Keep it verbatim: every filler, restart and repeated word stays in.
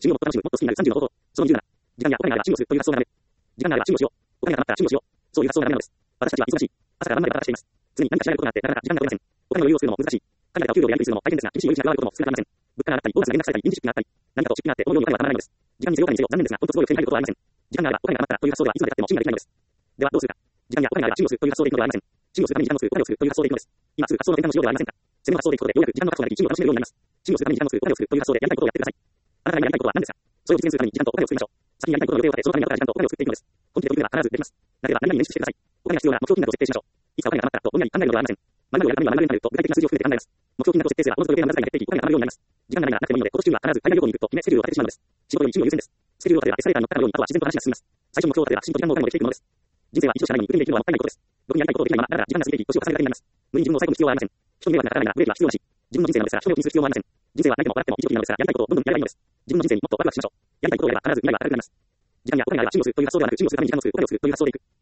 自分をもっと楽しむ、もっと好きになるさんじゅうの方法。そのにじゅうなな、時間やお金があれば趣味をするという発想が学べる。時間があれば趣味をしよう。お金が余ったら趣味をしよう。そういう発想が学べるのです。私たちは忙しい。朝から晩まで働かしています。常に何かしらやることがあって、なかなか時間が取れません。お金の余裕を作るのも難しい。限られたお給料でやりくりするのも大変ですが、厳しい余裕値が上がることも少なくありません。物価が上がったり、ボーナスが減額されたり、臨時出費があったり、何かと出費があって、思うようにお金がたまらないのです。時間にせよお金にせよ、残念ですが、本当都合よく手に入ることはありません。時間があればお金が余ったらという発想ではいつまで経っても趣味ができないのです。ではどうするか。時間やお金があれば趣味をするという発想でいくのではありません。趣味をするために時間を作る、お金を作るという発想でいくのです。今すぐ発想の転換をしようではありませんか。攻めの発想でいくことで、ようやく時間の確保ができ、趣味を楽しめるようになります。趣味をするために時間を作る、お金を作るという発想でやりたいことをやってください。あなたが今やりたいことは何ですか。それを実現するために時間とお金を作りましょう。先にやりたいことの予定を立て、そのために後から時間とお金を作っていくのです。本気で取り組めば必ずできます。なければ何々に練習してください。お金が必要な目標金額を設定しましょう。いつかお金が貯まったらとぼんやり考えるのではありません。〇〇をやるためには〇〇になると具体的な数字を含めて考えます。目標金額を設定すれば、おのずと予定が満たされに減っていき、お金が貯まるようになります。時間がないならなくてもいいので、今年中には必ず海外旅行に行くと決め、スケジュールを立ててしまうのです。仕事より趣味を優先です。スケジュールを立てればエスカレーターに乗ったかのように、あとは自然と話が進みます。最初の目標を立てれば、きちんと時間もお金もできていくものです。人生は一度しかないのに、無理にできるのはもったいないことです。ろくにやりたいことをできないまま、だらだら時間が過ぎていき、年を重ねるだけになります。無理に自分を抑え込む必要はありません。人に迷惑がかからないならブレーキは必要なし。自分の人生なのですから、人を気にする必要もありません。人生は泣いても笑っても一時々なのですから、やりたいことをどんどんやればいいのです。自分の人生にもっとワクワクしましょう。やりたいことをやれば必ず未来は明るくなります。時間やお金があれば趣味をするという発想ではなく、趣味をするために時間を作る、お金を作るという発想でいく。